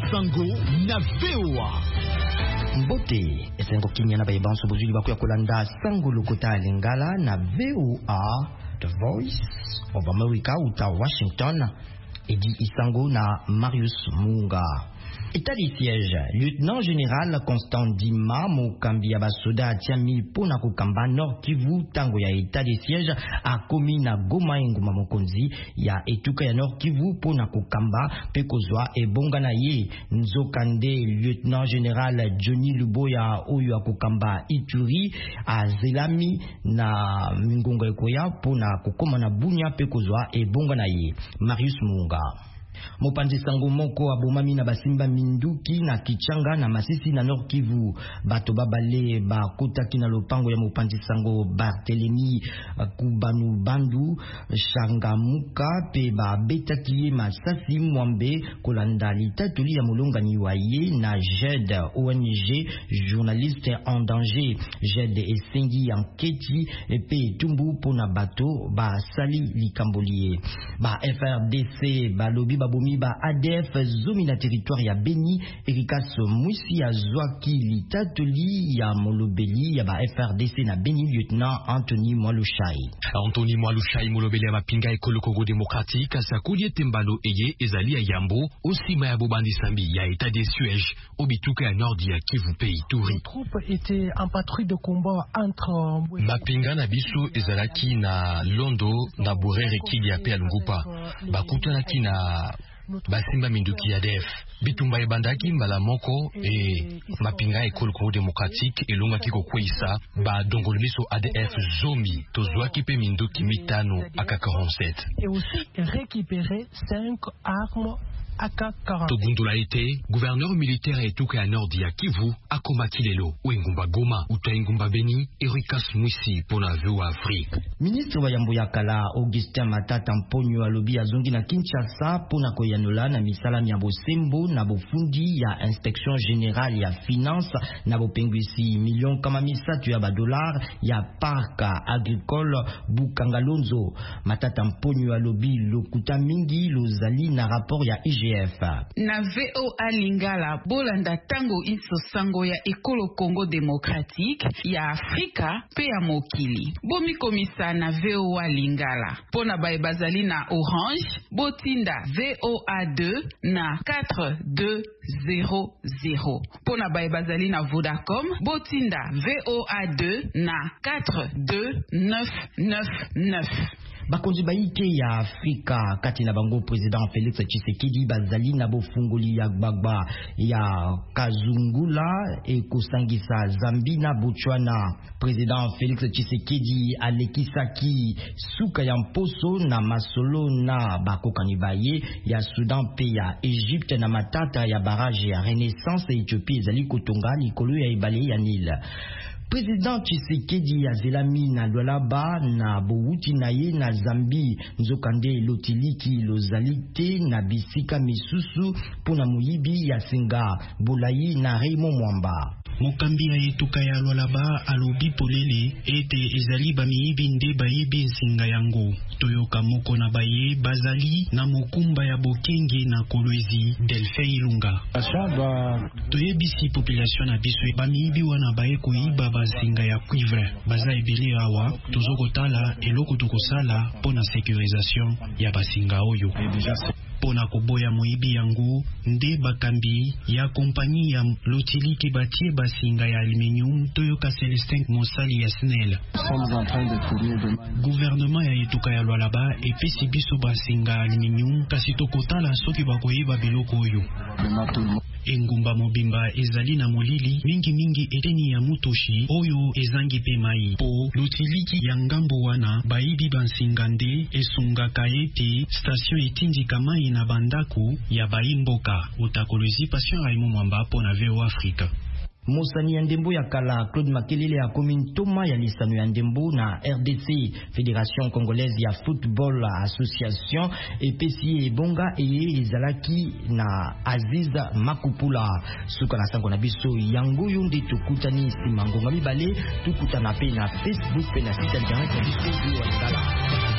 Sango na VOA. Mbote esengo kinya na bayibanso bozuli bakuya kolanda Sango Lokota Lingala na VOA, The Voice of America uta Washington. Edi Isango na Marius Munga. État de siège, lieutenant général Constant Dima Mokambi Abasoda Tiami Pona Kukamba Nord Kivu tango ya état de siège a komi na Goma Nguma Mokonzi ya etuka ya Nord Kivu Pona Kukamba Pekozwa e bonga na ye Nzokande lieutenant général Johnny Luboya Oyo Akukamba Ituri a Zelami na Mingongo Ekoya Pona Kukoma na Bunya Pekozwa e bonga na ye Marius Munga. Mopanzi Sango moko abomami na basimba minduki na Kichanga na Masisi na Nord Kivu. Bato babale ba kotaki na lopango ya Mopanzi Sango Barthelemy Kubanu Bandu Shangamuka pe ba betaki masasi mwambe kolanda litatuli ya molongani waye na JED ONG journaliste en danger. JED esengi anketi pe tumbu pona bato ba sali likambolie. Ba FRDC ba lobi babomi ba ADF zomi na territoire ya Beni Erikas Mwisi ya Zwaki litatoli ya molobeli ya ba FRDC na Beni lieutenant Anthony Mwalushai. Anthony Mwalushai molobeli ya mapinga ekolo Congo démocratique sakuli tembalo eye ezali ya Yambo osima ya bobandi sambi ya état de siège obituka ya nord ya Kivu pe Ituri. Les troupes étaient en patrouille de combat entre mapinga na biso ezalaki na Londo na Borere Kilia pe Alungupa bakutanaki na basimba minduki ya def bitumba ebandaki mbala moko mapinga ekolo Congo démocratique elongaki kokweisa ba dongolemiso ADF zomi tozwaki pe minduki mitano AK-47 et aussi récupérer 5 armes AK-47. Togundula ete gouverneur militaire etuka ya nord ya Kivu akomaki lelo Wengumba Goma uta Ngumba Beni Erikas Mwisi pona VOA Afrique. Ministre wa Yambo ya Kala Augustin Matata Mponyo alobi azongi na Kinshasa pona koyanola na misala ya bosembo na bofundi ya inspection générale ya finance na bopengwisi million kama misatu ya $, ya parc agricole Bukangalonzo. Matata Mponyo alobi lokuta mingi lozali na rapport ya IGF. Na VOA Lingala bolanda tango iso sango ya ekolo Congo démocratique ya Afrika pe ya mokili. Bomi komisa na VOA Lingala. Pona bae bazali na Orange, botinda VOA2 na 4200. Pona bae bazali na Vodacom, botinda VOA2 na 42999. Bakonzi baike ya Afrika kati na bango president Félix Tshisekedi bazali na bofungoli ya gbagba ya Kazungula ekosangisa Zambi na Botswana. President Félix Tshisekedi alekisaki suka ya mposo na masolo na bakokani baye ya Sudan pe ya Egypte na matata ya barrage ya Renaissance Ethiopie ezali kotonga likolo ya ebale ya Nil. President Tshisekedi ya zelami na Lualaba na bouti na ye na Zambi nzokande lotiliki lozalite na bisika misusu pona muyibi ya Singa Bolayi na Raymond Mwamba. Mokambi ya etuka ya Lualaba alobi polele ete ezali bamiyibi nde bayibi nsinga yango. Toyoka moko na baye bazali na mokumba ya Bokenge na Kolwezi Delphin Ilunga. Toyebisi population na biso bamiyibi wana baye koyiba bazinga ya cuivre baza ebele awa tozokotala eloko tokosala pona sécurisation ya basinga oyo. Pona koboya moyibi yango nde bakambi ya kompani ya lotiliki batie basinga ya aluminium Toyoka Celestin Mosali ya SNEL. Gouvernement ya etuka ya Lualaba epesi biso basinga aluminium kasi tokotala soki bakoyeba biloko oyo. Engumba mobimba ezali na molili mingi eteni ya mutoshi oyo ezangi pe mai. Po lotiliki ya ngambo wana bayibi bansinga nde esungaka ete station etindika mai na bandaku ya bayimboka. Utakolozi Passion Raymond Mwamba pona VOA Afrique. Mosani ya ndembo ya kala Claude Makelele ya commune Toma ya lisano ya ndembo na RDC Fédération Congolaise ya Football Association EPC ebonga eye ezalaki na Aziza Makupula suka na sango na biso yango yonde tukutani simangonga mibale tukutana pe na Facebook pe na site internet ya biso.